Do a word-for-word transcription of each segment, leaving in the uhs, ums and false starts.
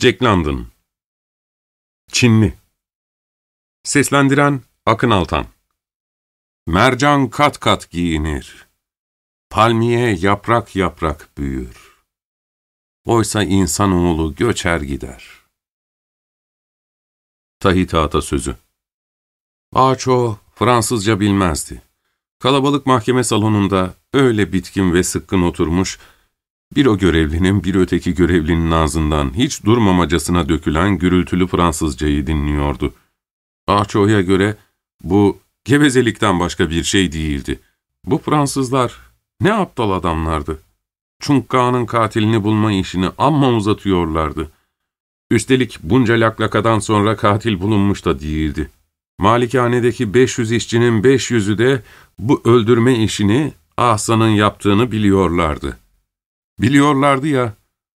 Jack London. Çinli. Seslendiren Akın Altan. Mercan kat kat giyinir. Palmiye yaprak yaprak büyür. Oysa insanoğlu göçer gider. Tahiti atasözü. Ağaç o Fransızca bilmezdi. Kalabalık mahkeme salonunda öyle bitkin ve sıkkın oturmuş, bir o görevlinin bir öteki görevlinin ağzından hiç durmamacasına dökülen gürültülü Fransızcayı dinliyordu. Ağaço'ya göre bu gevezelikten başka bir şey değildi. Bu Fransızlar ne aptal adamlardı. Çunka'nın katilini bulma işini amma uzatıyorlardı. Üstelik bunca laklakadan sonra katil bulunmuş da değildi. Malikanedeki beş yüz işçinin beş yüzü de bu öldürme işini Ahsan'ın yaptığını biliyorlardı. Biliyorlardı ya,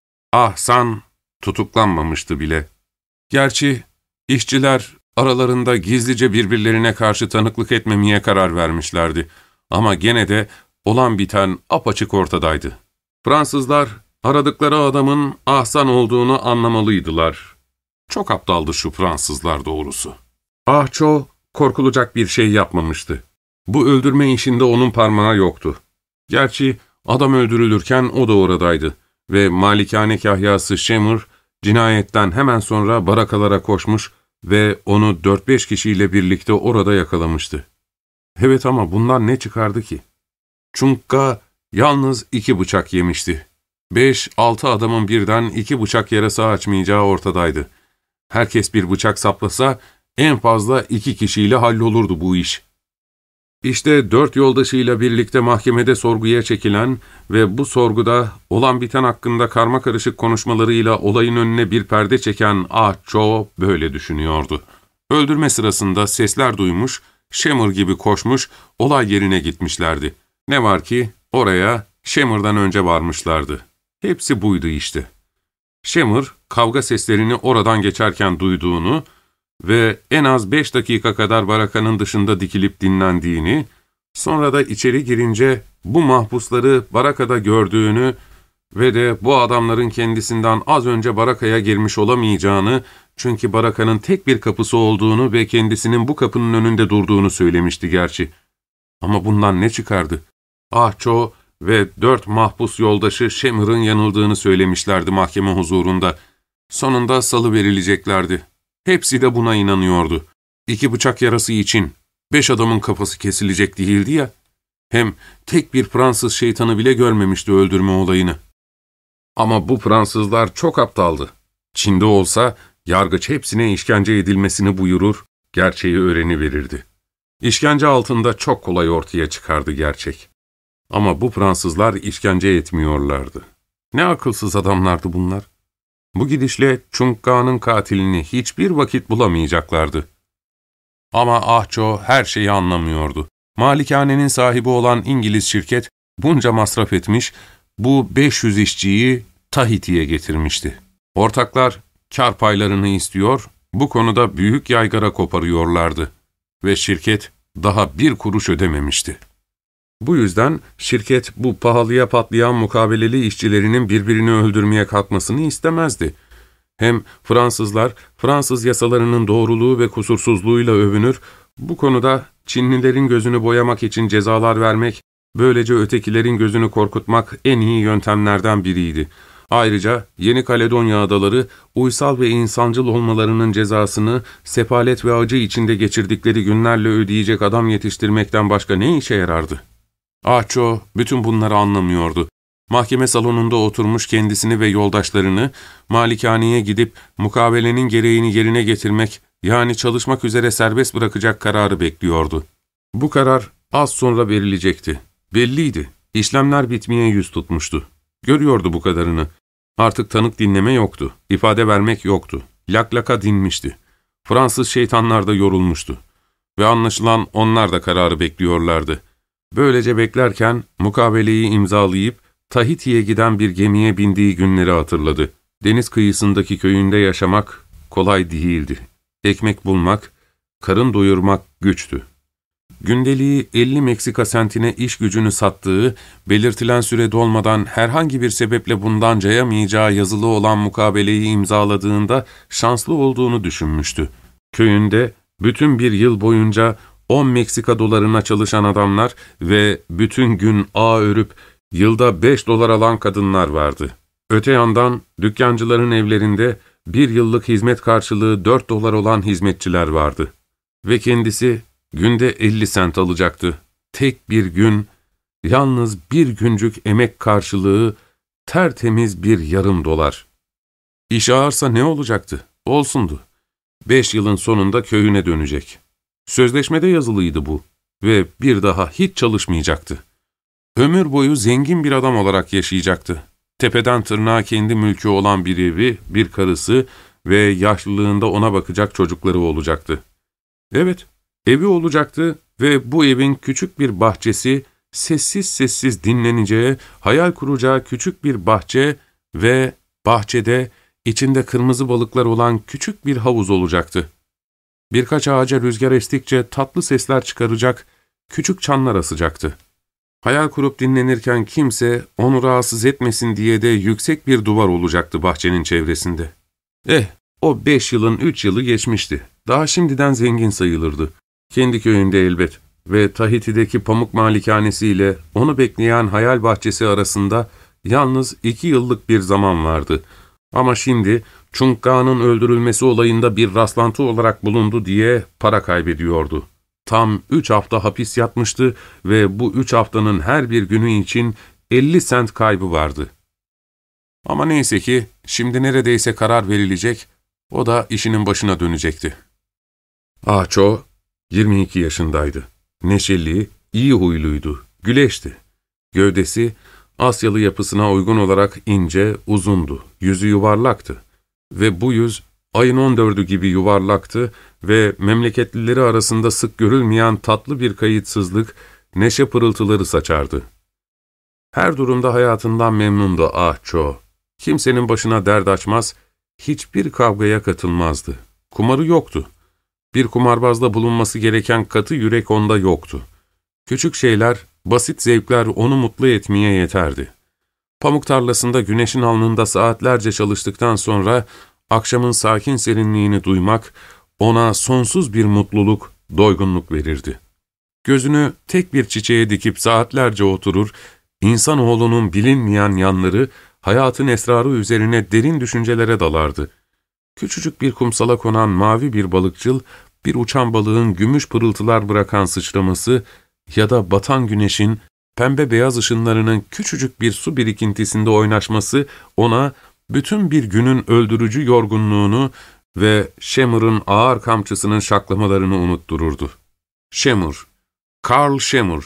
Ahsan tutuklanmamıştı bile. Gerçi işçiler aralarında gizlice birbirlerine karşı tanıklık etmemeye karar vermişlerdi. Ama gene de olan biten apaçık ortadaydı. Fransızlar aradıkları adamın Ahsan olduğunu anlamalıydılar. Çok aptaldı şu Fransızlar doğrusu. Ahço korkulacak bir şey yapmamıştı. Bu öldürme işinde onun parmağı yoktu. Gerçi adam öldürülürken o da oradaydı ve malikane kahyası Şemur cinayetten hemen sonra barakalara koşmuş ve onu dört beş kişiyle birlikte orada yakalamıştı. Evet ama bundan ne çıkardı ki? Çunka yalnız iki bıçak yemişti. Beş altı adamın birden iki bıçak yarası açmayacağı ortadaydı. Herkes bir bıçak saplasa en fazla iki kişiyle hallolurdu bu iş. İşte dört yoldaşıyla birlikte mahkemede sorguya çekilen ve bu sorguda olan biten hakkında karmakarışık konuşmalarıyla olayın önüne bir perde çeken Ahço böyle düşünüyordu. Öldürme sırasında sesler duymuş, Şemur gibi koşmuş, olay yerine gitmişlerdi. Ne var ki oraya Şemur'dan önce varmışlardı. Hepsi buydu işte. Şemur, kavga seslerini oradan geçerken duyduğunu ve en az beş dakika kadar barakanın dışında dikilip dinlendiğini, sonra da içeri girince bu mahpusları barakada gördüğünü ve de bu adamların kendisinden az önce barakaya girmiş olamayacağını, çünkü barakanın tek bir kapısı olduğunu ve kendisinin bu kapının önünde durduğunu söylemişti gerçi. Ama bundan ne çıkardı? Ahço ve dört mahpus yoldaşı Şemur'un yanıldığını söylemişlerdi mahkeme huzurunda. Sonunda salıverileceklerdi. Hepsi de buna inanıyordu. İki bıçak yarası için beş adamın kafası kesilecek değildi ya. Hem tek bir Fransız şeytanı bile görmemişti öldürme olayını. Ama bu Fransızlar çok aptaldı. Çin'de olsa yargıç hepsine işkence edilmesini buyurur, gerçeği öğreniverirdi. İşkence altında çok kolay ortaya çıkardı gerçek. Ama bu Fransızlar işkence etmiyorlardı. Ne akılsız adamlardı bunlar. Bu gidişle Çunka'nın katilini hiçbir vakit bulamayacaklardı. Ama Ahço her şeyi anlamıyordu. Malikanenin sahibi olan İngiliz şirket bunca masraf etmiş, bu beş yüz işçiyi Tahiti'ye getirmişti. Ortaklar kar paylarını istiyor, bu konuda büyük yaygara koparıyorlardı ve şirket daha bir kuruş ödememişti. Bu yüzden şirket bu pahalıya patlayan mukabeleli işçilerinin birbirini öldürmeye kalkmasını istemezdi. Hem Fransızlar, Fransız yasalarının doğruluğu ve kusursuzluğuyla övünür, bu konuda Çinlilerin gözünü boyamak için cezalar vermek, böylece ötekilerin gözünü korkutmak en iyi yöntemlerden biriydi. Ayrıca Yeni Kaledonya adaları, uysal ve insancıl olmalarının cezasını sefalet ve acı içinde geçirdikleri günlerle ödeyecek adam yetiştirmekten başka ne işe yarardı? Ahço bütün bunları anlamıyordu. Mahkeme salonunda oturmuş kendisini ve yoldaşlarını, malikaneye gidip mukavelenin gereğini yerine getirmek, yani çalışmak üzere serbest bırakacak kararı bekliyordu. Bu karar az sonra verilecekti. Belliydi. İşlemler bitmeye yüz tutmuştu. Görüyordu bu kadarını. Artık tanık dinleme yoktu. İfade vermek yoktu. Laklaka dinmişti. Fransız şeytanlar da yorulmuştu. Ve anlaşılan onlar da kararı bekliyorlardı. Böylece beklerken mukaveleyi imzalayıp Tahiti'ye giden bir gemiye bindiği günleri hatırladı. Deniz kıyısındaki köyünde yaşamak kolay değildi. Ekmek bulmak, karın doyurmak güçtü. gündeliği elli Meksika sentine iş gücünü sattığı, belirtilen süre dolmadan herhangi bir sebeple bundan cayamayacağı yazılı olan mukabeleyi imzaladığında şanslı olduğunu düşünmüştü. Köyünde bütün bir yıl boyunca on Meksika dolarına çalışan adamlar ve bütün gün ağ örüp yılda beş dolar alan kadınlar vardı. Öte yandan dükkancıların evlerinde bir yıllık hizmet karşılığı dört dolar olan hizmetçiler vardı. Ve kendisi günde elli sent alacaktı. Tek bir gün, yalnız bir güncük emek karşılığı tertemiz bir yarım dolar. İş ağırsa ne olacaktı? Olsundu. Beş yılın sonunda köyüne dönecek. Sözleşmede yazılıydı bu ve bir daha hiç çalışmayacaktı. Ömür boyu zengin bir adam olarak yaşayacaktı. Tepeden tırnağa kendi mülkü olan bir evi, bir karısı ve yaşlılığında ona bakacak çocukları olacaktı. Evet, evi olacaktı ve bu evin küçük bir bahçesi, sessiz sessiz dinleneceği, hayal kuracağı küçük bir bahçe ve bahçede içinde kırmızı balıklar olan küçük bir havuz olacaktı. Birkaç ağaca rüzgar estikçe tatlı sesler çıkaracak, küçük çanlar asacaktı. Hayal kurup dinlenirken kimse onu rahatsız etmesin diye de yüksek bir duvar olacaktı bahçenin çevresinde. Eh, o beş yılın üç yılı geçmişti. Daha şimdiden zengin sayılırdı. Kendi köyünde elbet ve Tahiti'deki pamuk malikanesiyle onu bekleyen hayal bahçesi arasında yalnız iki yıllık bir zaman vardı. Ama şimdi Çungka'nın öldürülmesi olayında bir rastlantı olarak bulundu diye para kaybediyordu. Tam üç hafta hapis yatmıştı ve bu üç haftanın her bir günü için elli sent kaybı vardı. Ama neyse ki şimdi neredeyse karar verilecek, o da işinin başına dönecekti. Acho yirmi iki yaşındaydı. Neşeli, iyi huyluydu, güleşti. Gövdesi Asyalı yapısına uygun olarak ince, uzundu, yüzü yuvarlaktı. Ve bu yüz ayın on dördü gibi yuvarlaktı ve memleketlileri arasında sık görülmeyen tatlı bir kayıtsızlık, neşe pırıltıları saçardı. Her durumda hayatından memnundu Acho. Kimsenin başına dert açmaz, hiçbir kavgaya katılmazdı. Kumarı yoktu. Bir kumarbazda bulunması gereken katı yürek onda yoktu. Küçük şeyler, basit zevkler onu mutlu etmeye yeterdi. Pamuk tarlasında güneşin alnında saatlerce çalıştıktan sonra akşamın sakin serinliğini duymak ona sonsuz bir mutluluk, doygunluk verirdi. Gözünü tek bir çiçeğe dikip saatlerce oturur, insanoğlunun bilinmeyen yanları, hayatın esrarı üzerine derin düşüncelere dalardı. Küçücük bir kumsala konan mavi bir balıkçıl, bir uçan balığın gümüş pırıltılar bırakan sıçraması ya da batan güneşin pembe beyaz ışınlarının küçücük bir su birikintisinde oynaşması ona bütün bir günün öldürücü yorgunluğunu ve Schemmer'ın ağır kamçısının şaklamalarını unuttururdu. Schemmer, Karl Schemmer,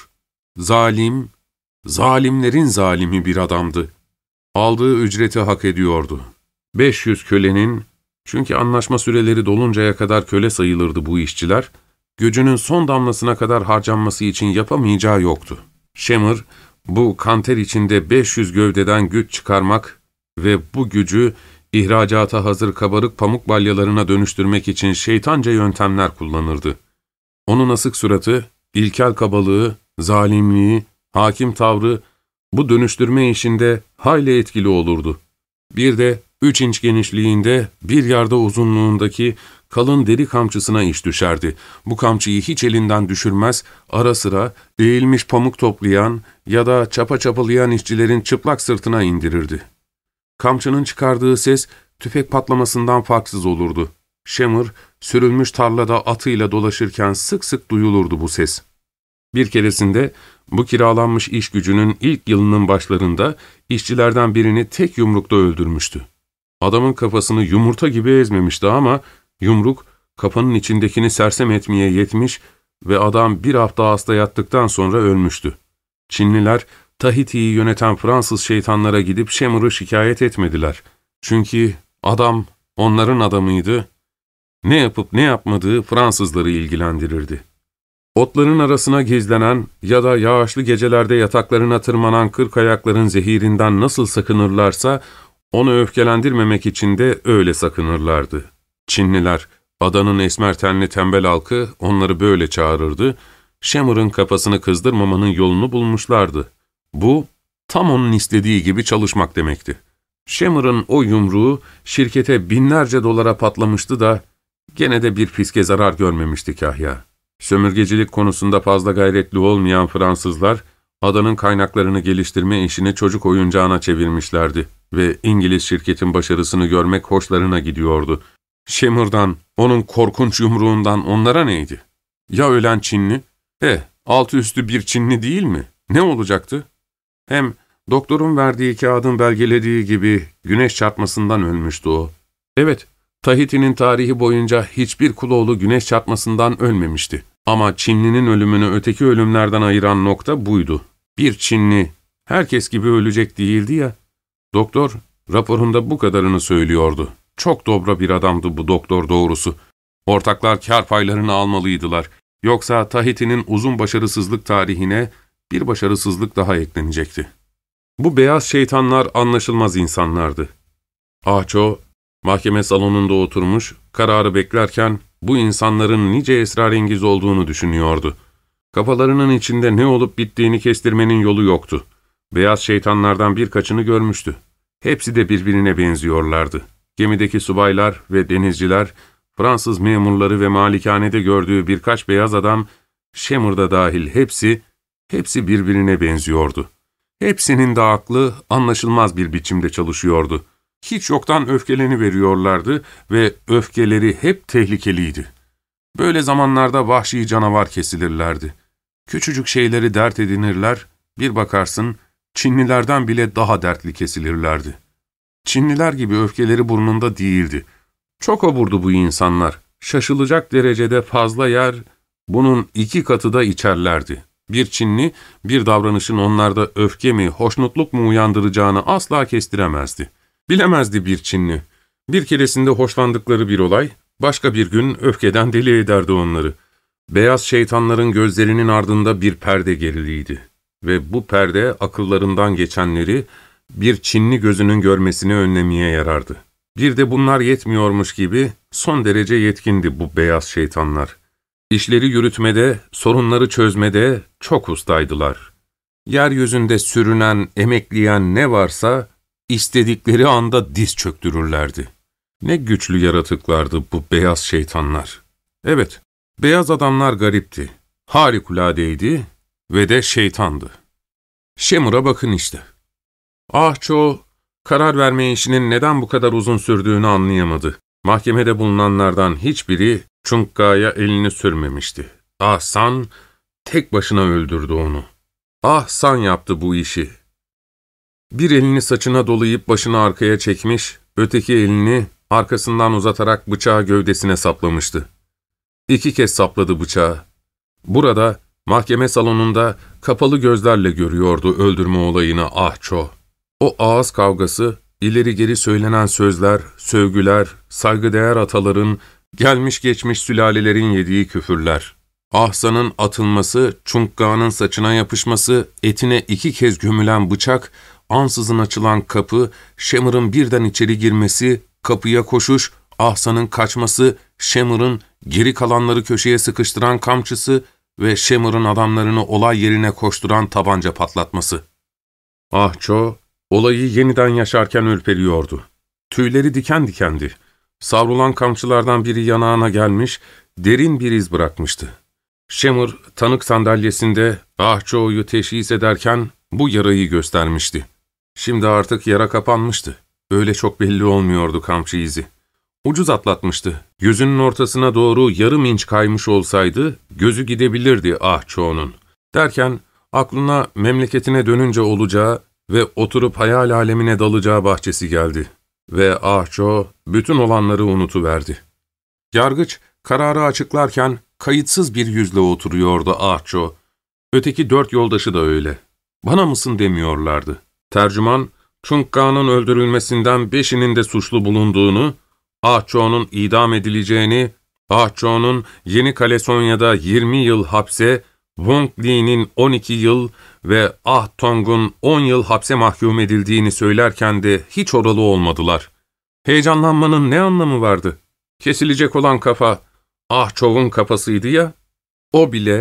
zalim, zalimlerin zalimi bir adamdı. Aldığı ücreti hak ediyordu. beş yüz kölenin, çünkü anlaşma süreleri doluncaya kadar köle sayılırdı bu işçiler, gücünün son damlasına kadar harcanması için yapamayacağı yoktu. Schemmer, bu kanter içinde beş yüz gövdeden güç çıkarmak ve bu gücü ihracata hazır kabarık pamuk balyalarına dönüştürmek için şeytanca yöntemler kullanırdı. Onun asık suratı, ilkel kabalığı, zalimliği, hakim tavrı bu dönüştürme işinde hayli etkili olurdu. Bir de üç inç genişliğinde, bir yarda uzunluğundaki kalın deri kamçısına iş düşerdi. Bu kamçıyı hiç elinden düşürmez, ara sıra eğilmiş pamuk toplayan ya da çapa çapalayan işçilerin çıplak sırtına indirirdi. Kamçının çıkardığı ses tüfek patlamasından farksız olurdu. Schemmer, sürülmüş tarlada atıyla dolaşırken sık sık duyulurdu bu ses. Bir keresinde bu kiralanmış iş gücünün ilk yılının başlarında işçilerden birini tek yumrukta öldürmüştü. Adamın kafasını yumurta gibi ezmemişti ama yumruk kafanın içindekini sersem etmeye yetmiş ve adam bir hafta hasta yattıktan sonra ölmüştü. Çinliler Tahiti'yi yöneten Fransız şeytanlara gidip Schemmer'ı şikayet etmediler. Çünkü adam onların adamıydı. Ne yapıp ne yapmadığı Fransızları ilgilendirirdi. Otların arasına gizlenen ya da yağışlı gecelerde yataklarına tırmanan kırk ayakların zehirinden nasıl sakınırlarsa, onu öfkelendirmemek için de öyle sakınırlardı. Çinliler, adanın esmer tenli tembel halkı onları böyle çağırırdı. Schemer'ın kafasını kızdırmamanın yolunu bulmuşlardı. Bu, tam onun istediği gibi çalışmak demekti. Schemer'ın o yumruğu şirkete binlerce dolara patlamıştı da gene de bir fiske zarar görmemişti Kahya. Sömürgecilik konusunda fazla gayretli olmayan Fransızlar, adanın kaynaklarını geliştirme işini çocuk oyuncağına çevirmişlerdi ve İngiliz şirketin başarısını görmek hoşlarına gidiyordu. Schemer'dan, onun korkunç yumruğundan onlara neydi? Ya ölen Çinli? E, altı üstü bir Çinli değil mi? Ne olacaktı? Hem doktorun verdiği kağıdın belgelediği gibi güneş çarpmasından ölmüştü o. Evet, Tahiti'nin tarihi boyunca hiçbir kuloğlu güneş çarpmasından ölmemişti. Ama Çinlinin ölümünü öteki ölümlerden ayıran nokta buydu. Bir Çinli herkes gibi ölecek değildi ya. Doktor raporunda bu kadarını söylüyordu. Çok dobra bir adamdı bu doktor doğrusu. Ortaklar kâr paylarını almalıydılar. Yoksa Tahiti'nin uzun başarısızlık tarihine bir başarısızlık daha eklenecekti. Bu beyaz şeytanlar anlaşılmaz insanlardı. Ah-Cho mahkeme salonunda oturmuş, kararı beklerken bu insanların nice esrarengiz olduğunu düşünüyordu. Kafalarının içinde ne olup bittiğini kestirmenin yolu yoktu. Beyaz şeytanlardan birkaçını görmüştü. Hepsi de birbirine benziyorlardı. Gemideki subaylar ve denizciler, Fransız memurları ve malikanede gördüğü birkaç beyaz adam, Schemer'da dahil hepsi, hepsi birbirine benziyordu. Hepsinin de aklı anlaşılmaz bir biçimde çalışıyordu. Hiç yoktan öfkeleniveriyorlardı ve öfkeleri hep tehlikeliydi. Böyle zamanlarda vahşi canavar kesilirlerdi. Küçücük şeyleri dert edinirler, bir bakarsın Çinlilerden bile daha dertli kesilirlerdi. Çinliler gibi öfkeleri burnunda değildi. Çok oburdu bu insanlar. Şaşılacak derecede fazla yer, bunun iki katı da içerlerdi. Bir Çinli, bir davranışın onlarda öfke mi, hoşnutluk mu uyandıracağını asla kestiremezdi. Bilemezdi bir Çinli. Bir keresinde hoşlandıkları bir olay, başka bir gün öfkeden deli ederdi onları. Beyaz şeytanların gözlerinin ardında bir perde geriliydi. Ve bu perde akıllarından geçenleri bir Çinli gözünün görmesini önlemeye yarardı. Bir de bunlar yetmiyormuş gibi son derece yetkindi bu beyaz şeytanlar. İşleri yürütmede, sorunları çözmede çok ustaydılar. Yeryüzünde sürünen, emekleyen ne varsa istedikleri anda diz çöktürürlerdi. Ne güçlü yaratıklardı bu beyaz şeytanlar. Evet, beyaz adamlar garipti, harikuladeydi ve de şeytandı. Schemer'a bakın işte. Ah-Cho, karar verme işinin neden bu kadar uzun sürdüğünü anlayamadı. Mahkemede bulunanlardan hiçbiri Chung-Ga'ya elini sürmemişti. Ah-San tek başına öldürdü onu. Ah-San yaptı bu işi. Bir elini saçına dolayıp başını arkaya çekmiş, öteki elini arkasından uzatarak bıçağı gövdesine saplamıştı. İki kez sapladı bıçağı. Burada, mahkeme salonunda kapalı gözlerle görüyordu öldürme olayını Ah-Cho. O ağız kavgası, ileri geri söylenen sözler, sövgüler, saygıdeğer ataların, gelmiş geçmiş sülalelerin yediği küfürler. Ah-San'ın atılması, Chung-Ga'nın saçına yapışması, etine iki kez gömülen bıçak, ansızın açılan kapı, Schemer'ın birden içeri girmesi, kapıya koşuş, Ah-San'ın kaçması, Schemer'ın geri kalanları köşeye sıkıştıran kamçısı ve Schemer'ın adamlarını olay yerine koşturan tabanca patlatması. Ah-Cho, olayı yeniden yaşarken ürperiyordu. Tüyleri diken dikendi. Savrulan kamçılardan biri yanağına gelmiş, derin bir iz bırakmıştı. Schemer, tanık sandalyesinde Ah-Cho'yu teşhis ederken bu yarayı göstermişti. Şimdi artık yara kapanmıştı. Öyle çok belli olmuyordu kamçı izi. Ucuz atlatmıştı. Gözünün ortasına doğru yarım inç kaymış olsaydı, gözü gidebilirdi Ah-Cho'nun. Derken, aklına memleketine dönünce olacağı ve oturup hayal alemine dalacağı bahçesi geldi. Ve Ah-Cho bütün olanları unutuverdi. Yargıç, kararı açıklarken kayıtsız bir yüzle oturuyordu Ah-Cho. Öteki dört yoldaşı da öyle. Bana mısın demiyorlardı. Tercüman, Chung-Ga'nın öldürülmesinden beşinin de suçlu bulunduğunu, Ah-Cho'nun idam edileceğini, Ah-Cho'nun Yeni Kalesonya'da yirmi yıl hapse, Wong Li'nin on iki yıl ve Ah Tong'un on yıl hapse mahkum edildiğini söylerken de hiç oralı olmadılar. Heyecanlanmanın ne anlamı vardı? Kesilecek olan kafa, Ah-Cho'nun kafasıydı ya, o bile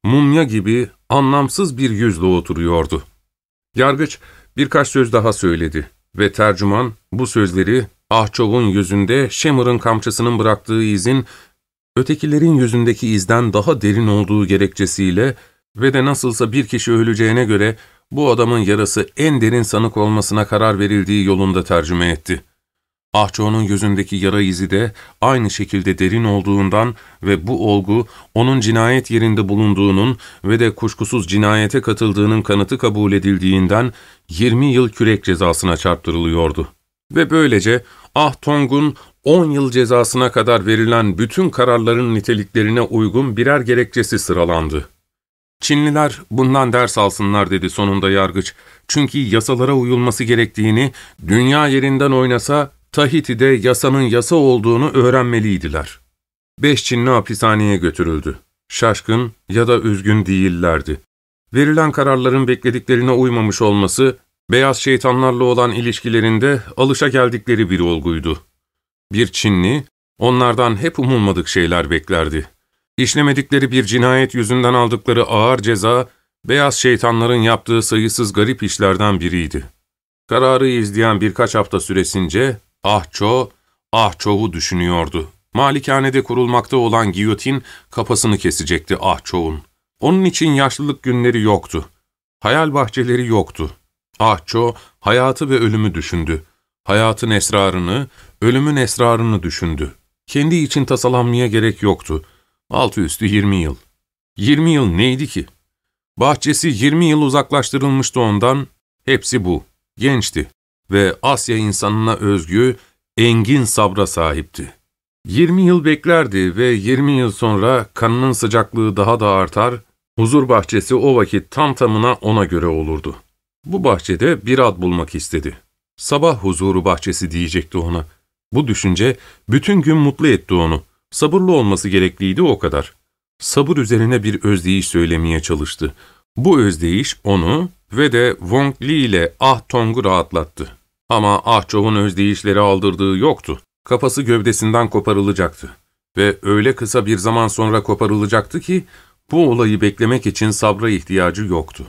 mumya gibi anlamsız bir yüzle oturuyordu. Yargıç birkaç söz daha söyledi ve tercüman bu sözleri Ahçov'un yüzünde Schemer'ın kamçısının bıraktığı izin, ötekilerin yüzündeki izden daha derin olduğu gerekçesiyle ve de nasılsa bir kişi öleceğine göre bu adamın yarası en derin sanık olmasına karar verildiği yolunda tercüme etti. Ahço'nun yüzündeki yara izi de aynı şekilde derin olduğundan ve bu olgu onun cinayet yerinde bulunduğunun ve de kuşkusuz cinayete katıldığının kanıtı kabul edildiğinden yirmi yıl kürek cezasına çarptırılıyordu. Ve böylece Ah Tong'un on yıl cezasına kadar verilen bütün kararların niteliklerine uygun birer gerekçesi sıralandı. Çinliler bundan ders alsınlar dedi sonunda yargıç. Çünkü yasalara uyulması gerektiğini, dünya yerinden oynasa Tahiti'de yasanın yasa olduğunu öğrenmeliydiler. Beş Çinli hapishaneye götürüldü. Şaşkın ya da üzgün değillerdi. Verilen kararların beklediklerine uymamış olması, beyaz şeytanlarla olan ilişkilerinde alışageldikleri bir olguydu. Bir Çinli, onlardan hep umulmadık şeyler beklerdi. İşlemedikleri bir cinayet yüzünden aldıkları ağır ceza, beyaz şeytanların yaptığı sayısız garip işlerden biriydi. Kararı izleyen birkaç hafta süresince Ahço, Ahçov'u düşünüyordu. Malikanede kurulmakta olan giyotin kafasını kesecekti Ahçov'un. Onun için yaşlılık günleri yoktu. Hayal bahçeleri yoktu. Ahço hayatı ve ölümü düşündü. Hayatın esrarını, ölümün esrarını düşündü. Kendi için tasalanmaya gerek yoktu. Altı üstü yirmi yıl. Yirmi yıl neydi ki? Bahçesi yirmi yıl uzaklaştırılmıştı ondan. Hepsi bu. Gençti ve Asya insanına özgü, engin sabra sahipti. Yirmi yıl beklerdi ve yirmi yıl sonra kanının sıcaklığı daha da artar, huzur bahçesi o vakit tam tamına ona göre olurdu. Bu bahçede bir ad bulmak istedi. Sabah huzuru bahçesi diyecekti ona. Bu düşünce bütün gün mutlu etti onu. Sabırlı olması gerekliydi o kadar. Sabır üzerine bir özdeyiş söylemeye çalıştı. Bu özdeyiş onu ve de Wong Li ile Ah Tong'u rahatlattı. Ama Ahçov'un özdeyişleri aldırdığı yoktu. Kafası gövdesinden koparılacaktı. Ve öyle kısa bir zaman sonra koparılacaktı ki, bu olayı beklemek için sabra ihtiyacı yoktu.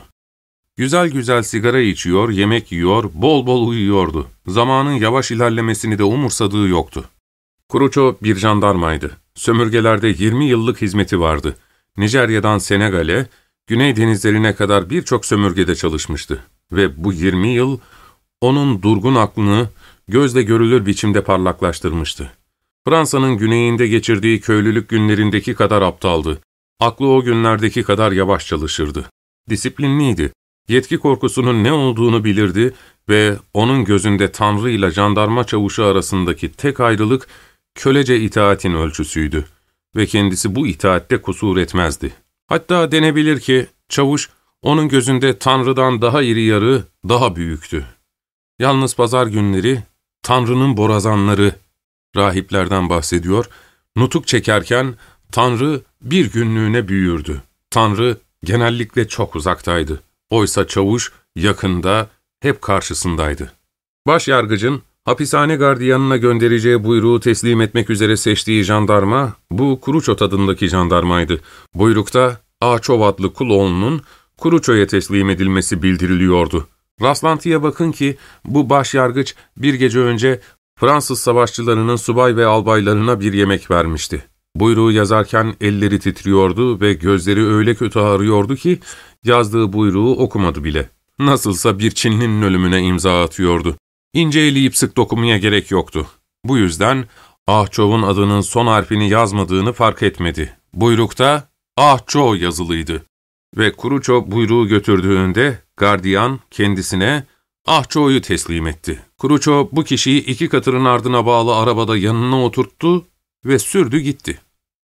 Güzel güzel sigara içiyor, yemek yiyor, bol bol uyuyordu. Zamanın yavaş ilerlemesini de umursadığı yoktu. Kuruço bir jandarmaydı. Sömürgelerde yirmi yıllık hizmeti vardı. Nijerya'dan Senegal'e, Güney denizlerine kadar birçok sömürgede çalışmıştı. Ve bu yirmi yıl onun durgun aklını gözle görülür biçimde parlaklaştırmıştı. Fransa'nın güneyinde geçirdiği köylülük günlerindeki kadar aptaldı. Aklı o günlerdeki kadar yavaş çalışırdı. Disiplinliydi. Yetki korkusunun ne olduğunu bilirdi ve onun gözünde Tanrı ile jandarma çavuşu arasındaki tek ayrılık kölece itaatin ölçüsüydü ve kendisi bu itaatte kusur etmezdi. Hatta denebilir ki çavuş onun gözünde Tanrı'dan daha iri yarı, daha büyüktü. Yalnız pazar günleri Tanrı'nın borazanları, rahiplerden bahsediyor, nutuk çekerken Tanrı bir günlüğüne büyürdü. Tanrı genellikle çok uzaktaydı. Oysa çavuş yakında, hep karşısındaydı. Başyargıcın hapishane gardiyanına göndereceği buyruğu teslim etmek üzere seçtiği jandarma, bu Kuruçot adındaki jandarmaydı. Buyrukta Ahçov adlı kul oğlunun Kuruço'ya teslim edilmesi bildiriliyordu. Rastlantıya bakın ki bu başyargıç bir gece önce Fransız savaşçılarının subay ve albaylarına bir yemek vermişti. Buyruğu yazarken elleri titriyordu ve gözleri öyle kötü ağrıyordu ki yazdığı buyruğu okumadı bile. Nasılsa bir Çinlinin ölümüne imza atıyordu. İnce eleyip sık dokunmaya gerek yoktu. Bu yüzden Ahçov'un adının son harfini yazmadığını fark etmedi. Buyrukta Ahço yazılıydı. Ve Kuruço buyruğu götürdüğünde gardiyan kendisine Ahço'yu teslim etti. Kuruço bu kişiyi iki katırın ardına bağlı arabada yanına oturttu ve sürdü gitti.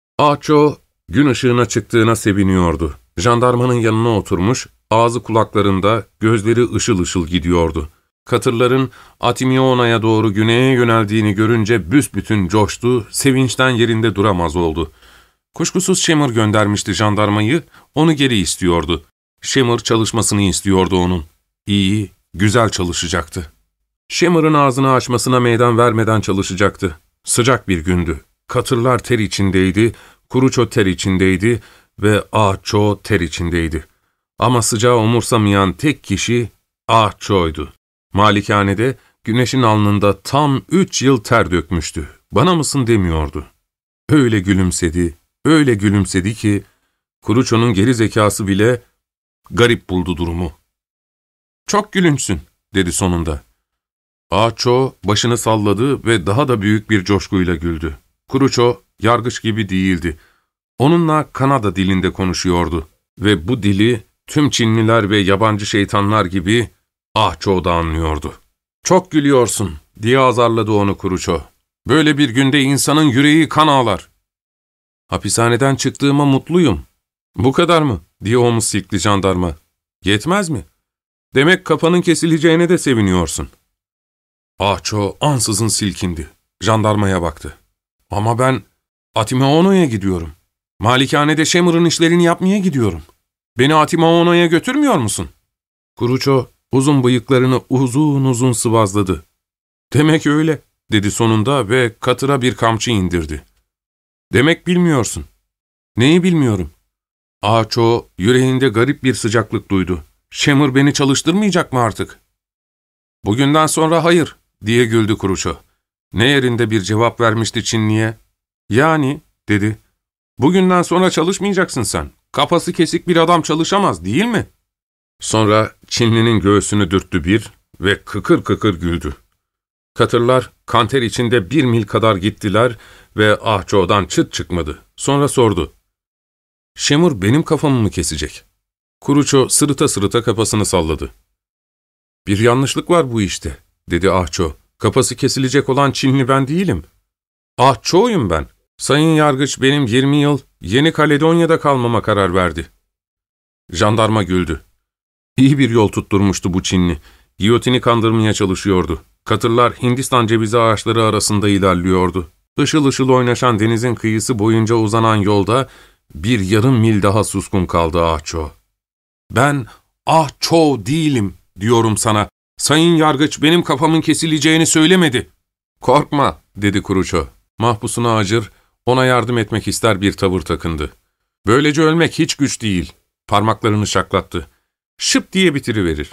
Ahço gün ışığına çıktığına seviniyordu. Jandarmanın yanına oturmuş, ağzı kulaklarında, gözleri ışıl ışıl gidiyordu. Katırların Atimiona'ya doğru güneye yöneldiğini görünce büsbütün coştu, sevinçten yerinde duramaz oldu. Kuşkusuz Schemer göndermişti jandarmayı, onu geri istiyordu. Schemer çalışmasını istiyordu onun. İyi, güzel çalışacaktı. Schemer'ın ağzını açmasına meydan vermeden çalışacaktı. Sıcak bir gündü. Katırlar ter içindeydi, Kuruço ter içindeydi ve Ah-Cho ter içindeydi. Ama sıcağı umursamayan tek kişi Ah-Cho'ydu. Malikanede güneşin alnında tam üç yıl ter dökmüştü. Bana mısın demiyordu. Öyle gülümsedi, öyle gülümsedi ki Kuruço'nun geri zekası bile garip buldu durumu. ''Çok gülünçsün.'' dedi sonunda. Ah-Cho başını salladı ve daha da büyük bir coşkuyla güldü. Kuruço yargıç gibi değildi. Onunla Kanada dilinde konuşuyordu ve bu dili tüm Çinliler ve yabancı şeytanlar gibi Ah-Cho da anlıyordu. ''Çok gülüyorsun.'' diye azarladı onu Kuruço. ''Böyle bir günde insanın yüreği kan ağlar.'' ''Hapishaneden çıktığıma mutluyum.'' ''Bu kadar mı?'' diye omuz silkti jandarma. ''Yetmez mi? Demek kafanın kesileceğine de seviniyorsun.'' Ah-Cho ansızın silkindi. Jandarmaya baktı. ''Ama ben Atimaono'ya gidiyorum. Malikanede Shemar'ın işlerini yapmaya gidiyorum. Beni Atimaono'ya götürmüyor musun?'' Kuruço uzun bıyıklarını uzun uzun sıvazladı. ''Demek öyle.'' dedi sonunda ve katıra bir kamçı indirdi. ''Demek bilmiyorsun.'' ''Neyi bilmiyorum?'' Ah-Cho yüreğinde garip bir sıcaklık duydu. ''Shamar beni çalıştırmayacak mı artık?'' ''Bugünden sonra hayır.'' diye güldü Kuruço. Ne yerinde bir cevap vermişti Çinli'ye. ''Yani'' dedi. ''Bugünden sonra çalışmayacaksın sen. Kafası kesik bir adam çalışamaz değil mi?'' Sonra Çinli'nin göğsünü dürttü bir ve kıkır kıkır güldü. Katırlar kanter içinde bir mil kadar gittiler ve Ah-Cho'dan çıt çıkmadı. Sonra sordu. ''Shamar benim kafamı mı kesecek?'' Kuruço sırıta sırıta kafasını salladı. ''Bir yanlışlık var bu işte.'' dedi Ah-Cho. ''Kafası kesilecek olan Çinli ben değilim. Ah-Cho'yum ben. Sayın Yargıç benim yirmi yıl Yeni Kaledonya'da kalmama karar verdi.'' Jandarma güldü. İyi bir yol tutturmuştu bu Çinli. Giyotini kandırmaya çalışıyordu. Katırlar Hindistan cevizi ağaçları arasında ilerliyordu. Işıl ışıl oynaşan denizin kıyısı boyunca uzanan yolda bir yarım mil daha suskun kaldı Ah-Cho. ''Ben Ah-Cho değilim diyorum sana. Sayın Yargıç benim kafamın kesileceğini söylemedi.'' ''Korkma.'' dedi Kuruço. Mahpusuna acır, ona yardım etmek ister bir tavır takındı. ''Böylece ölmek hiç güç değil.'' Parmaklarını şaklattı. ''Şıp diye bitiriverir.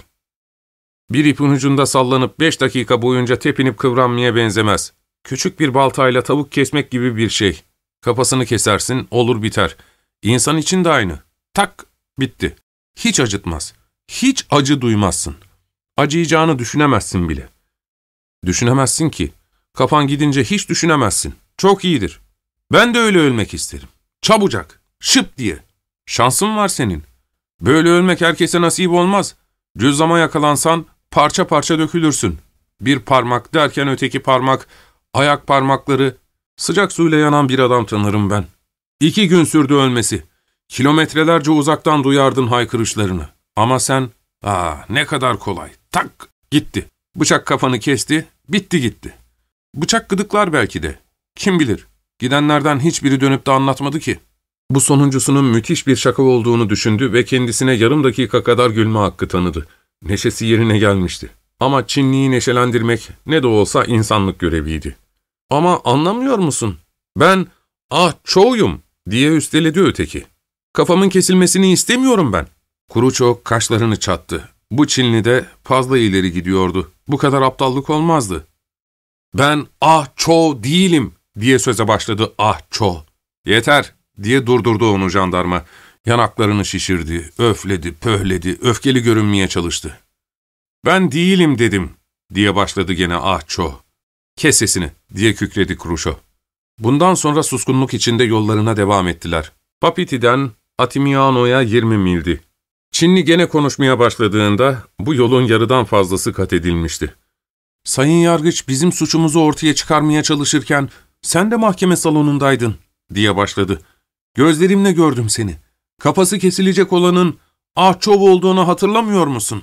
Bir ipin ucunda sallanıp beş dakika boyunca tepinip kıvranmaya benzemez. Küçük bir baltayla tavuk kesmek gibi bir şey. Kafasını kesersin, olur biter. İnsan için de aynı. Tak, bitti. Hiç acıtmaz. Hiç acı duymazsın. Acıyacağını düşünemezsin bile. Düşünemezsin ki. Kafan gidince hiç düşünemezsin. Çok iyidir. Ben de öyle ölmek isterim. Çabucak, şıp diye. Şansın var senin. Böyle ölmek herkese nasip olmaz. Cüzzama yakalansan parça parça dökülürsün. Bir parmak derken öteki parmak, ayak parmakları. Sıcak suyla yanan bir adam tanırım ben. İki gün sürdü ölmesi. Kilometrelerce uzaktan duyardın haykırışlarını. Ama sen, aa ne kadar kolay. Tak, gitti. Bıçak kafanı kesti, bitti gitti. Bıçak gıdıklar belki de. Kim bilir, gidenlerden hiçbiri dönüp de anlatmadı ki. Bu sonuncusunun müthiş bir şaka olduğunu düşündü ve kendisine yarım dakika kadar gülme hakkı tanıdı. Neşesi yerine gelmişti. Ama Çinliyi neşelendirmek ne de olsa insanlık göreviydi. ''Ama anlamıyor musun? Ben Ah-Cho'yum.'' diye üsteledi öteki. ''Kafamın kesilmesini istemiyorum ben.'' Kuruço kaşlarını çattı. Bu Çinli de fazla ileri gidiyordu. Bu kadar aptallık olmazdı. ''Ben Ah-Cho değilim.'' diye söze başladı Ah-Cho. ''Yeter.'' diye durdurdu onu jandarma. Yanaklarını şişirdi, öfledi, pöhledi, öfkeli görünmeye çalıştı. ''Ben değilim dedim.'' diye başladı gene Ah-Cho. ''Kes sesini.'' diye kükredi Kuruço. Bundan sonra suskunluk içinde yollarına devam ettiler. Papiti'den Atimiano'ya yirmi mildi. Çinli gene konuşmaya başladığında bu yolun yarıdan fazlası kat edilmişti. ''Sayın Yargıç bizim suçumuzu ortaya çıkarmaya çalışırken sen de mahkeme salonundaydın.'' diye başladı. ''Gözlerimle gördüm seni. Kafası kesilecek olanın Ah-Cho olduğunu hatırlamıyor musun?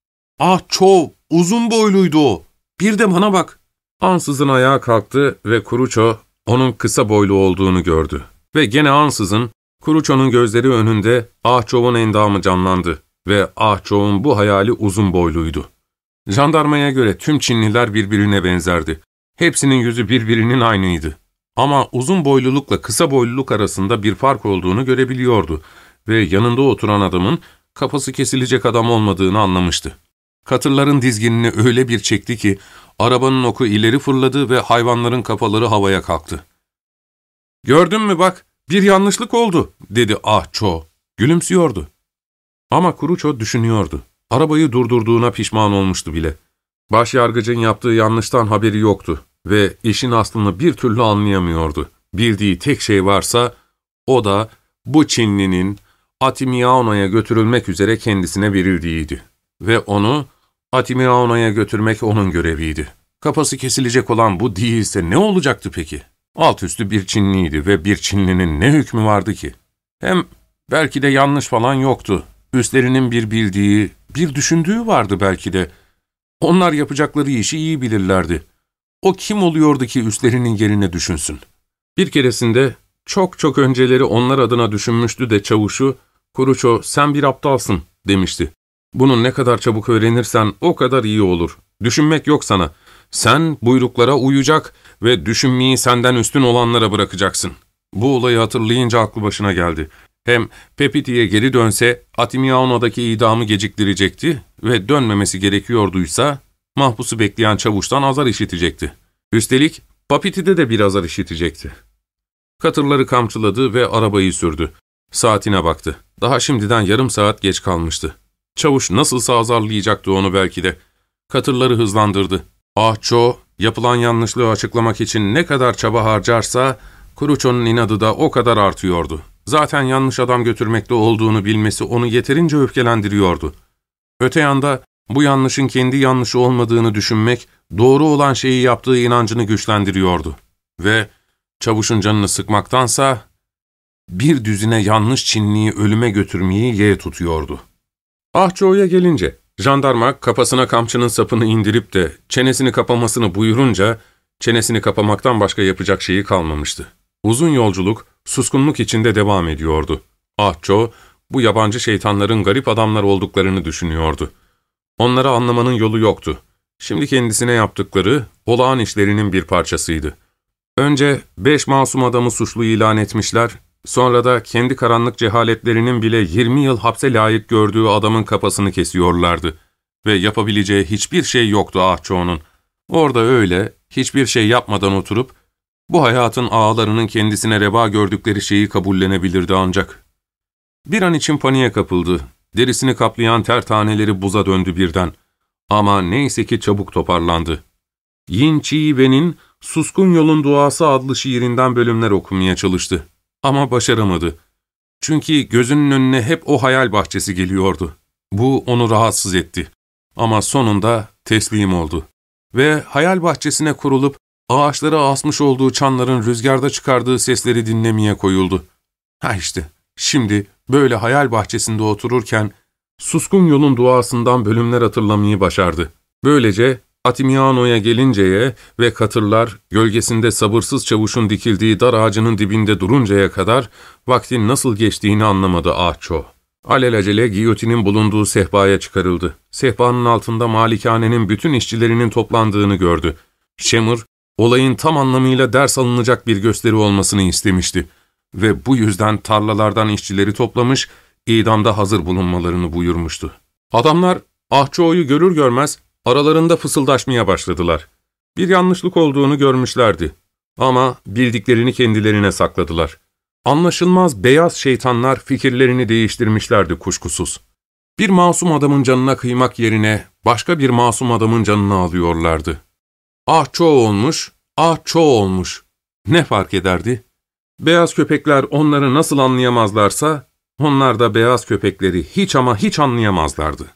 Ah-Cho, uzun boyluydu o. Bir de bana bak.'' Ansızın ayağa kalktı ve Kuruço onun kısa boylu olduğunu gördü. Ve gene ansızın Kuruço'nun gözleri önünde Ah-Cho'nun endamı canlandı ve Ah-Cho'nun bu hayali uzun boyluydu. Jandarmaya göre tüm Çinliler birbirine benzerdi. Hepsinin yüzü birbirinin aynıydı. Ama uzun boylulukla kısa boyluluk arasında bir fark olduğunu görebiliyordu ve yanında oturan adamın kafası kesilecek adam olmadığını anlamıştı. Katırların dizginini öyle bir çekti ki arabanın oku ileri fırladı ve hayvanların kafaları havaya kalktı. ''Gördün mü bak, bir yanlışlık oldu.'' dedi Ah Cho. Gülümsüyordu. Ama Kuruço düşünüyordu. Arabayı durdurduğuna pişman olmuştu bile. Başyargıcın yaptığı yanlıştan haberi yoktu ve işin aslını bir türlü anlayamıyordu. Bildiği tek şey varsa o da bu Çinlinin Atimiao'ya götürülmek üzere kendisine verildiğiydi. Ve onu Atimiao'ya götürmek onun göreviydi. Kafası kesilecek olan bu değilse ne olacaktı peki? Alt üstü bir Çinliydi ve bir Çinlinin ne hükmü vardı ki? Hem belki de yanlış falan yoktu. Üstlerinin bir bildiği, bir düşündüğü vardı belki de. Onlar yapacakları işi iyi bilirlerdi. O kim oluyordu ki üstlerinin yerine düşünsün? Bir keresinde çok çok önceleri onlar adına düşünmüştü de çavuşu, ''Kuruço, sen bir aptalsın.'' demişti. ''Bunu ne kadar çabuk öğrenirsen o kadar iyi olur. Düşünmek yok sana. Sen buyruklara uyacak ve düşünmeyi senden üstün olanlara bırakacaksın.'' Bu olayı hatırlayınca aklı başına geldi. Hem Pepiti'ye geri dönse Atimiao'daki idamı geciktirecekti ve dönmemesi gerekiyorduysa mahpusu bekleyen çavuştan azar işitecekti. Üstelik Papiti'de de bir azar işitecekti. Katırları kamçıladı ve arabayı sürdü. Saatine baktı. Daha şimdiden yarım saat geç kalmıştı. Çavuş nasılsa azarlayacaktı onu belki de. Katırları hızlandırdı. Ah Cho, yapılan yanlışlığı açıklamak için ne kadar çaba harcarsa, Kuruço'nun inadı da o kadar artıyordu. Zaten yanlış adam götürmekte olduğunu bilmesi onu yeterince öfkelendiriyordu. Öte yanda bu yanlışın kendi yanlışı olmadığını düşünmek, doğru olan şeyi yaptığı inancını güçlendiriyordu. Ve çavuşun canını sıkmaktansa bir düzine yanlış Çinliyi ölüme götürmeyi yeğ tutuyordu. Ah Cho'ya gelince, jandarma kafasına kamçının sapını indirip de çenesini kapamasını buyurunca, çenesini kapamaktan başka yapacak şeyi kalmamıştı. Uzun yolculuk, suskunluk içinde devam ediyordu. Ah Cho, bu yabancı şeytanların garip adamlar olduklarını düşünüyordu. Onları anlamanın yolu yoktu. Şimdi kendisine yaptıkları olağan işlerinin bir parçasıydı. Önce beş masum adamı suçlu ilan etmişler, sonra da kendi karanlık cehaletlerinin bile yirmi yıl hapse layık gördüğü adamın kafasını kesiyorlardı. Ve yapabileceği hiçbir şey yoktu Ah Cho'nun. Orada öyle, hiçbir şey yapmadan oturup, bu hayatın ağalarının kendisine reva gördükleri şeyi kabullenebilirdi ancak. Bir an için paniğe kapıldı. Derisini kaplayan ter taneleri buza döndü birden. Ama neyse ki çabuk toparlandı. Yin Chi Wen'in Suskun Yolun Duası adlı şiirinden bölümler okumaya çalıştı. Ama başaramadı. Çünkü gözünün önüne hep o hayal bahçesi geliyordu. Bu onu rahatsız etti. Ama sonunda teslim oldu. Ve hayal bahçesine kurulup ağaçlara asmış olduğu çanların rüzgarda çıkardığı sesleri dinlemeye koyuldu. Ha işte, şimdi böyle hayal bahçesinde otururken Suskun Yolun Duasından bölümler hatırlamayı başardı. Böylece Atimiao'ya gelinceye ve katırlar gölgesinde sabırsız çavuşun dikildiği dar ağacının dibinde duruncaya kadar vaktin nasıl geçtiğini anlamadı Ah Cho. Alelacele giyotinin bulunduğu sehpaya çıkarıldı. Sehpanın altında malikanenin bütün işçilerinin toplandığını gördü. Şemur, olayın tam anlamıyla ders alınacak bir gösteri olmasını istemişti ve bu yüzden tarlalardan işçileri toplamış, idamda hazır bulunmalarını buyurmuştu. Adamlar Ah Cho'yu görür görmez aralarında fısıldaşmaya başladılar. Bir yanlışlık olduğunu görmüşlerdi ama bildiklerini kendilerine sakladılar. Anlaşılmaz beyaz şeytanlar fikirlerini değiştirmişlerdi kuşkusuz. Bir masum adamın canına kıymak yerine başka bir masum adamın canını alıyorlardı. Ah Cho olmuş, Ah Cho olmuş. Ne fark ederdi? Beyaz köpekler onları nasıl anlayamazlarsa, onlar da beyaz köpekleri hiç ama hiç anlayamazlardı.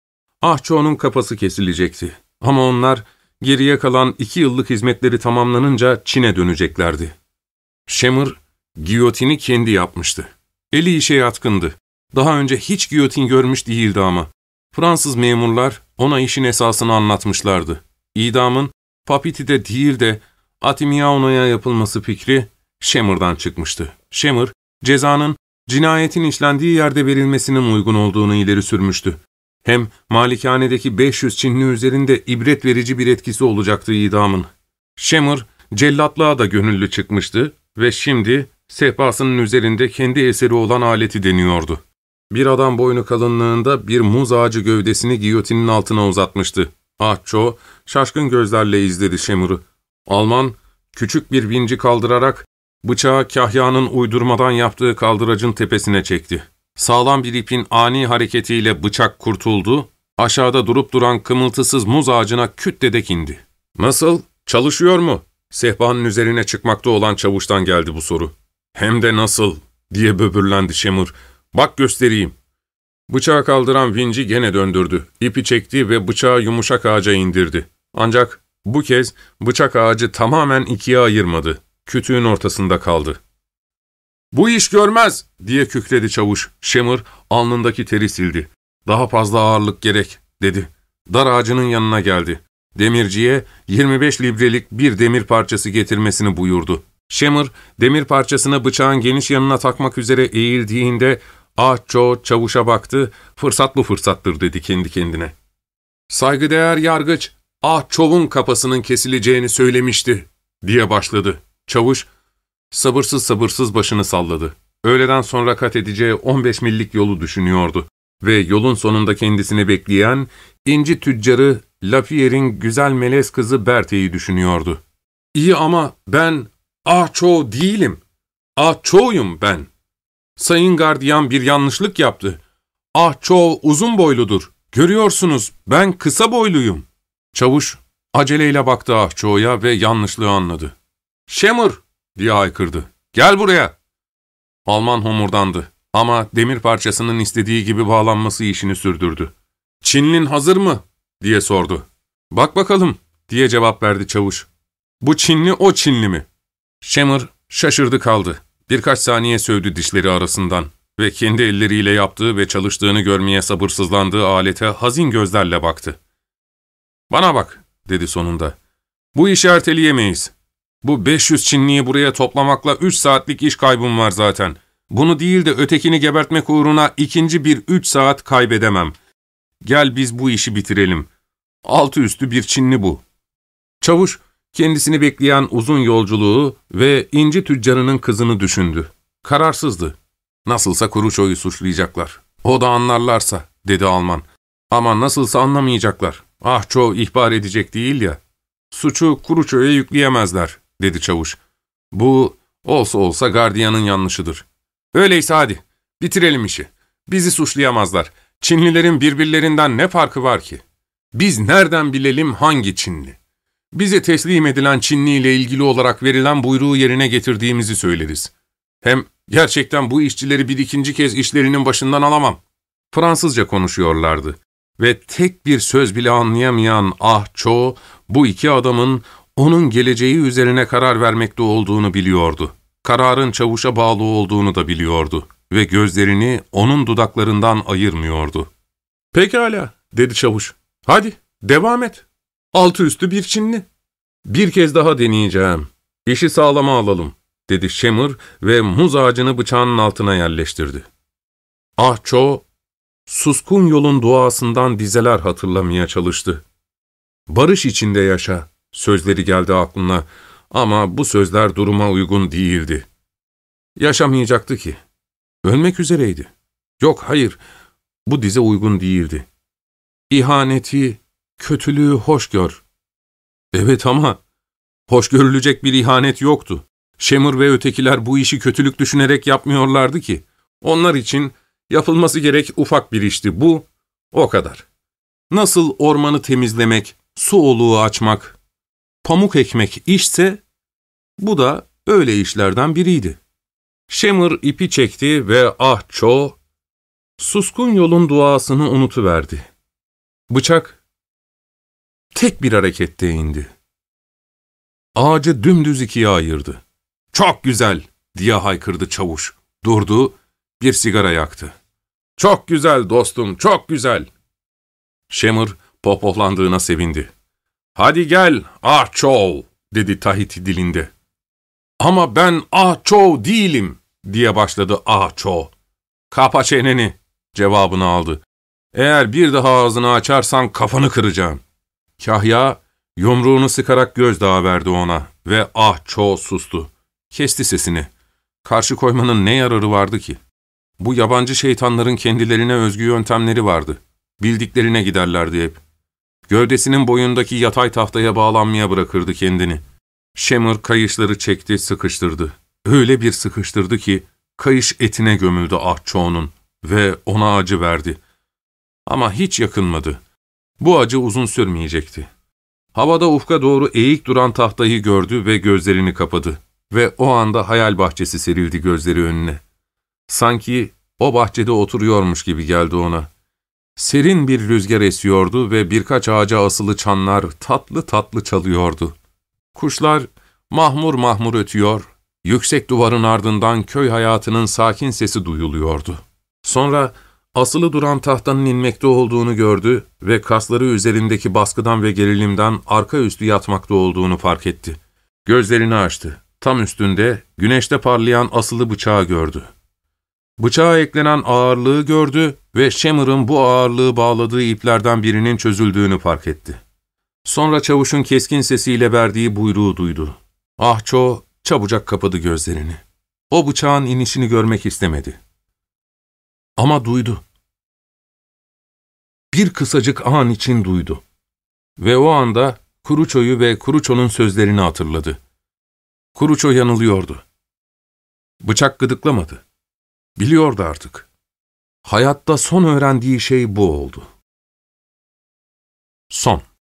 Ah Cho'nun kafası kesilecekti. Ama onlar geriye kalan iki yıllık hizmetleri tamamlanınca Çin'e döneceklerdi. Şemur, giyotini kendi yapmıştı. Eli işe yatkındı. Daha önce hiç giyotin görmüş değildi ama. Fransız memurlar ona işin esasını anlatmışlardı. İdamın Papiti'de değil de Atimiao'ya yapılması fikri Şemur'dan çıkmıştı. Şemur, cezanın cinayetin işlendiği yerde verilmesinin uygun olduğunu ileri sürmüştü. Hem malikanedeki beş yüz Çinli üzerinde ibret verici bir etkisi olacaktı idamın. Şemur, cellatlığa da gönüllü çıkmıştı ve şimdi sehpasının üzerinde kendi eseri olan aleti deniyordu. Bir adam boynu kalınlığında bir muz ağacı gövdesini giyotinin altına uzatmıştı. Ah-Cho şaşkın gözlerle izledi Şemur'u. Alman küçük bir vinci kaldırarak bıçağı Kahya'nın uydurmadan yaptığı kaldıracın tepesine çekti. Sağlam bir ipin ani hareketiyle bıçak kurtuldu, aşağıda durup duran kımıltısız muz ağacına küt dedek indi. ''Nasıl? Çalışıyor mu?'' Sehpanın üzerine çıkmakta olan çavuştan geldi bu soru. ''Hem de nasıl?'' diye böbürlendi Şemur. ''Bak göstereyim.'' Bıçağı kaldıran vinci gene döndürdü. İpi çekti ve bıçağı yumuşak ağaca indirdi. Ancak bu kez bıçak ağacı tamamen ikiye ayırmadı. Kütüğün ortasında kaldı. ''Bu iş görmez!'' diye kükredi çavuş. Şemur alnındaki teri sildi. ''Daha fazla ağırlık gerek.'' dedi. Dar ağacının yanına geldi. Demirciye yirmi beş librelik bir demir parçası getirmesini buyurdu. Şemur demir parçasını bıçağın geniş yanına takmak üzere eğildiğinde Ah-Cho çavuşa baktı, ''Fırsat bu fırsattır.'' dedi kendi kendine. ''Saygıdeğer yargıç, Ah-Cho'nun kafasının kesileceğini söylemişti.'' diye başladı. Çavuş sabırsız sabırsız başını salladı. Öğleden sonra kat edeceği on beş millik yolu düşünüyordu ve yolun sonunda kendisini bekleyen inci tüccarı Lapierre'in güzel melez kızı Berthe'yi düşünüyordu. ''İyi ama ben Ah-Cho değilim. Ah-Cho'yum ben. Sayın gardiyan bir yanlışlık yaptı. Ah-Cho uzun boyludur. Görüyorsunuz, ben kısa boyluyum.'' Çavuş aceleyle baktı Ah-Cho'ya ve yanlışlığı anladı. ''Şemur!'' diye haykırdı. ''Gel buraya!'' Alman homurdandı ama demir parçasının istediği gibi bağlanması işini sürdürdü. ''Çinlin hazır mı?'' diye sordu. ''Bak bakalım.'' diye cevap verdi çavuş. ''Bu Çinli o Çinli mi?'' Şemur şaşırdı kaldı. Birkaç saniye sövdü dişleri arasından ve kendi elleriyle yaptığı ve çalıştığını görmeye sabırsızlandığı alete hazin gözlerle baktı. ''Bana bak.'' dedi sonunda. ''Bu işi erteleyemeyiz. Bu beş yüz Çinliyi buraya toplamakla üç saatlik iş kaybım var zaten. Bunu değil de ötekini gebertmek uğruna ikinci bir üç saat kaybedemem. Gel biz bu işi bitirelim. Altı üstü bir Çinli bu.'' Çavuş kendisini bekleyen uzun yolculuğu ve inci tüccarının kızını düşündü. Kararsızdı. Nasılsa Kuruço'yu suçlayacaklar. O da anlarlarsa, dedi Alman. Ama nasılsa anlamayacaklar. Ah-Cho ihbar edecek değil ya. Suçu Kuruço'ya yükleyemezler, dedi çavuş. Bu olsa olsa gardiyanın yanlışıdır. Öyleyse hadi, bitirelim işi. Bizi suçlayamazlar. Çinlilerin birbirlerinden ne farkı var ki? Biz nereden bilelim hangi Çinli? Bize teslim edilen Çinli ile ilgili olarak verilen buyruğu yerine getirdiğimizi söyleriz. Hem gerçekten bu işçileri bir ikinci kez işlerinin başından alamam. Fransızca konuşuyorlardı ve tek bir söz bile anlayamayan Ah-Cho, bu iki adamın onun geleceği üzerine karar vermekte olduğunu biliyordu. Kararın çavuşa bağlı olduğunu da biliyordu ve gözlerini onun dudaklarından ayırmıyordu. ''Pekala'' dedi çavuş. ''Hadi, devam et. Altı üstü bir Çinli.'' ''Bir kez daha deneyeceğim. İşi sağlama alalım.'' dedi Şemur ve muz ağacını bıçağının altına yerleştirdi. Ah-Cho, suskun yolun duasından dizeler hatırlamaya çalıştı. ''Barış içinde yaşa.'' sözleri geldi aklına ama bu sözler duruma uygun değildi. Yaşamayacaktı ki. Ölmek üzereydi. Yok, hayır, bu dize uygun değildi. İhaneti, kötülüğü hoş gör. Evet ama hoş görülecek bir ihanet yoktu. Şemur ve ötekiler bu işi kötülük düşünerek yapmıyorlardı ki. Onlar için yapılması gerek ufak bir işti bu, o kadar. Nasıl ormanı temizlemek, su oluğu açmak, pamuk ekmek işse, bu da öyle işlerden biriydi. Şemur ipi çekti ve Ah-Cho, suskun yolun duasını unutuverdi. Bıçak tek bir harekette indi. Ağacı dümdüz ikiye ayırdı. ''Çok güzel!'' diye haykırdı çavuş. Durdu, bir sigara yaktı. ''Çok güzel dostum, çok güzel!'' Şemur pohpohlandığına sevindi. ''Hadi gel Ah-Cho!'' dedi Tahiti dilinde. ''Ama ben Ah-Cho değilim!'' diye başladı Ah-Cho. ''Kapa çeneni!'' cevabını aldı. ''Eğer bir daha ağzını açarsan kafanı kıracağım.'' Kahya Yumruğunu sıkarak gözdağı verdi ona ve Ah Cho sustu. Kesti sesini. Karşı koymanın ne yararı vardı ki? Bu yabancı şeytanların kendilerine özgü yöntemleri vardı. Bildiklerine giderlerdi hep. Gövdesinin boyundaki yatay tahtaya bağlanmaya bırakırdı kendini. Şemır kayışları çekti, sıkıştırdı. Öyle bir sıkıştırdı ki kayış etine gömüldü Ah Cho'nun ve ona acı verdi. Ama hiç yakınmadı. Bu acı uzun sürmeyecekti. Havada ufka doğru eğik duran tahtayı gördü ve gözlerini kapadı. Ve o anda hayal bahçesi serildi gözleri önüne. Sanki o bahçede oturuyormuş gibi geldi ona. Serin bir rüzgar esiyordu ve birkaç ağaca asılı çanlar tatlı tatlı çalıyordu. Kuşlar mahmur mahmur ötüyor, yüksek duvarın ardından köy hayatının sakin sesi duyuluyordu. Sonra asılı duran tahtanın inmekte olduğunu gördü ve kasları üzerindeki baskıdan ve gerilimden arka üstü yatmakta olduğunu fark etti. Gözlerini açtı. Tam üstünde güneşte parlayan asılı bıçağı gördü. Bıçağa eklenen ağırlığı gördü ve Şemır'ın bu ağırlığı bağladığı iplerden birinin çözüldüğünü fark etti. Sonra çavuşun keskin sesiyle verdiği buyruğu duydu. Ah Cho çabucak kapadı gözlerini. O bıçağın inişini görmek istemedi. Ama duydu. Bir kısacık an için duydu. Ve o anda Kuruço'yu ve Kuruço'nun sözlerini hatırladı. Kuruço yanılıyordu. Bıçak gıdıklamadı. Biliyordu artık. Hayatta son öğrendiği şey bu oldu. Son.